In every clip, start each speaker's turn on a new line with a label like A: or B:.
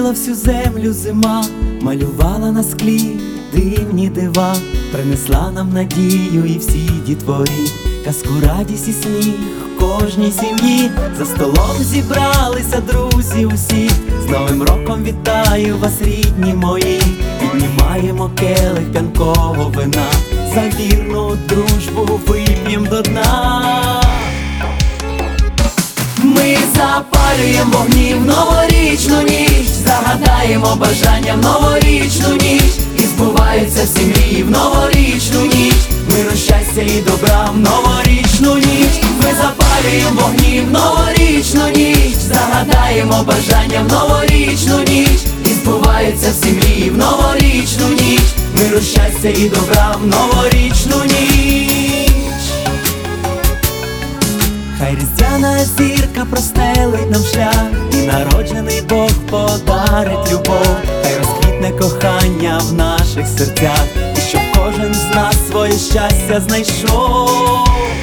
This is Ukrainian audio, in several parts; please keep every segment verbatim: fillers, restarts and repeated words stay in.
A: Змінила всю землю зима, малювала на склі дивні дива, принесла нам надію і всі дітворі, казку, радість і сміх кожній сім'ї. За столом зібралися друзі усі, з Новим роком вітаю вас, рідні мої. Піднімаємо келих п'янкого вина, за вірну дружбу вип'єм до дна. Ми запалюємо вогні в новорічну ніч, загадаємо бажання в новорічну ніч, і збуваються всі мрії в новорічну ніч, миру, щастя і добра в новорічну ніч. Ми запалюємо вогні в новорічну ніч, загадаємо бажання в новорічну ніч, і збуваються всі мрії в новорічну ніч, миру, щастя і добра в новорічну ніч. Хай різдвяна зірка простелить нам шлях, і народжений Бог подарить любов. Хай розквітне кохання в наших серцях, і щоб кожен з нас своє щастя знайшов.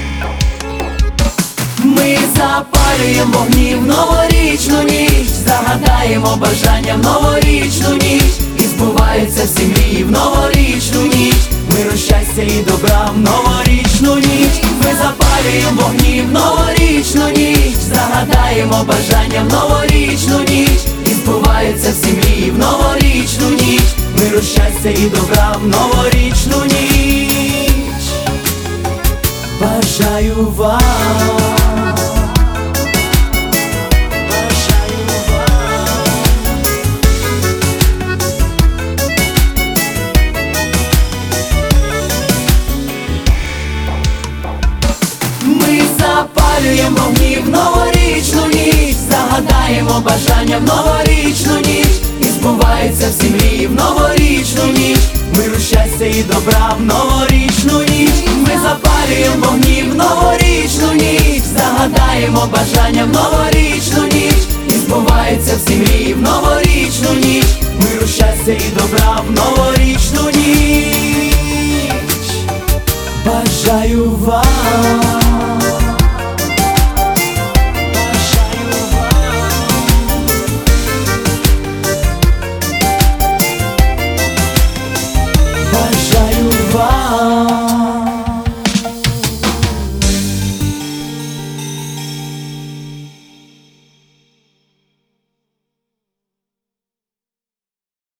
A: Ми запалюємо вогні в новорічну ніч, загадаємо бажання в новорічну ніч, і збуваються всі мрії в новорічну ніч, миру, щастя і добра в новорічну ніч. Ми запалюємо вогні в новорічну ніч, загадаємо бажання в новорічну ніч, і збуваються всі мрії в новорічну ніч, миру, щастя і добра в новорічну ніч. Бажаю вам. Запалюємо вогні в новорічну ніч, загадаємо бажання в новорічну ніч, і збуваються всі мрії в новорічну ніч, миру, щастя і добра в новорічну ніч. Ми запалюємо вогні в новорічну ніч, загадаємо бажання в новорічну ніч, і збуваються всі мрії в новорічну ніч, миру, щастя і добра в новорічну ніч. Бажаю вам.